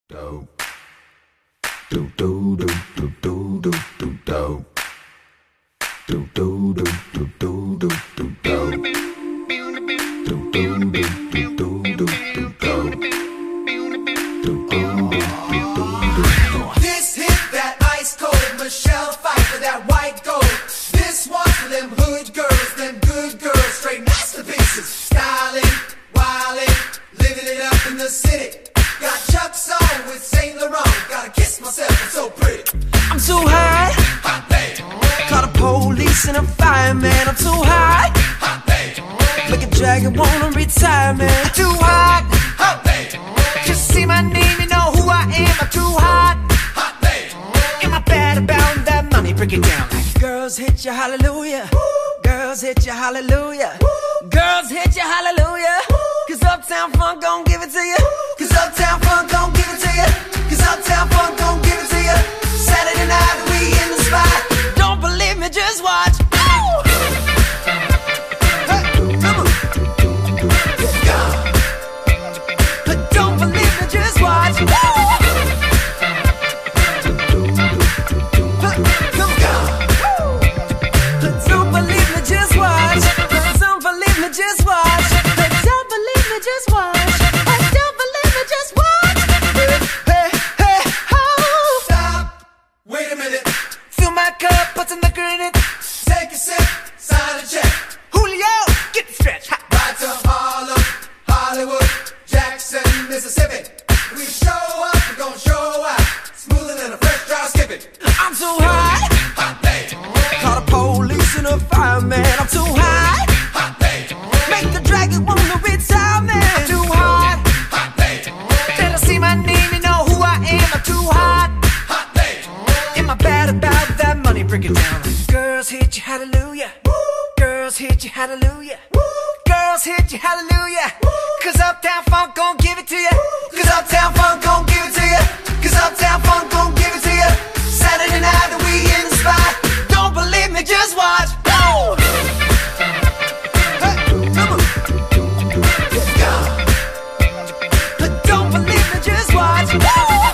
Do do do do do do do do do do do do do do do do do do This hit that ice cold Michelle fight for that white gold. This one for them hood girls, them good girls, straight masterpieces. Styling, wilding, living it up in the city. Got Chuck's on with Saint Laurent. Gotta kiss myself, I'm so pretty. I'm too high. Hot day, Call the police and a fireman. I'm too high. hot day, Make a dragon wanna retire, man. I'm too hot. hot day, Just see my name, you know who I am. I'm too hot. hot day. Am I bad about that money? Break it down. Girls hit you, hallelujah. Girls hit you, hallelujah. Girls hit you, hallelujah. Cause Uptown Funk gon' give it to you. Cause Uptown Funk gon' give it to you. Cause Uptown Funk gon' give it to you. Saturday night we in the spot. Don't believe me, just watch. Ow! Hey, come on. Don't believe me, just watch. Come on. Don't believe me, just watch. Don't believe me, just watch. Don't believe me, just watch. Don't believe me, just watch. Hey, hey, oh. Stop, wait a minute. Fill my cup, put some liquor in it. Take a sip, sign a check. Julio, get the stretch. Ha. Ride to Harlem, Hollywood, Jackson, Mississippi. We show up, we gon' show out. Smoother than a fresh drop skipping. I'm too high. Hot day, Call the police and a fireman. I'm too high. hot day, Make the dragon wanna retire, man. I'm too hot. hot day, Better see my name, you know who I am. I'm too hot. hot day. Am I bad about that money? Break it down. Girls hit you, hallelujah. Girls hit you, hallelujah. Girls hit you, hallelujah. Cause Uptown Funk gon' give it to you. Cause Uptown Funk gon' give it to you. Cause Uptown Funk gon' give it to you. Saturday night we in the spot. Don't believe me, just watch. Woo! Hey, come on. Don't believe me, just watch. Woo!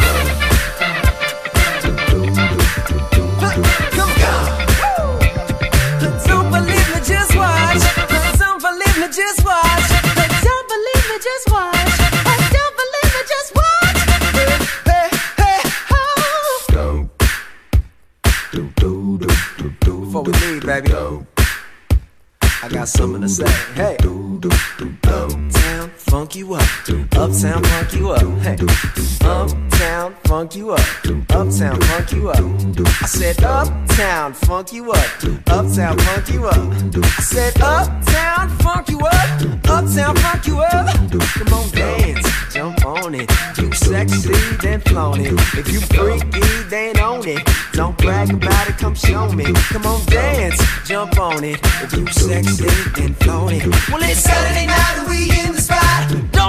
Don't believe me, just watch. Don't believe me, just watch. Don't believe me, just watch. Don't believe me, just watch. Hey, hey, oh. do do do do do. Before we leave, baby, I got something to say. Hey, Uptown funk you up. Uptown funk you up. Hey, Uptown funk you up. Uptown funk you up. I said Uptown funk you up. Uptown funk you up. I said Uptown funk you up. Uptown funk you up. Come on, dance, jump on it. You sexy, then flaunt it. If you freaky, then own it. Don't brag about it, come show me. Come on, dance, jump on it. If you sexy, then flaunt it. Well, it's Saturday night and we in the spot.